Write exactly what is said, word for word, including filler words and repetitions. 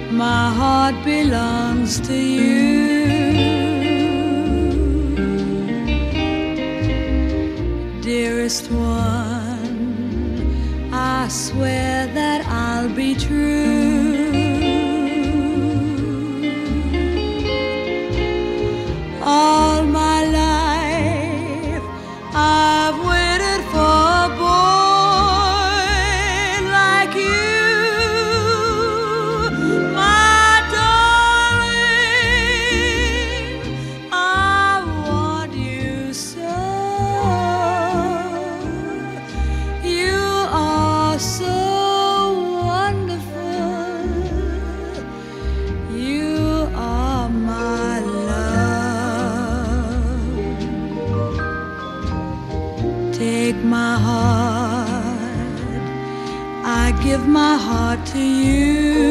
My heart belongs to you. Dearest one, I swear that I'll be true. All my life I've waited for a boy like you, my darling. I want you so. You are so wonderful. You are my love. Take my heart, I give my heart to you.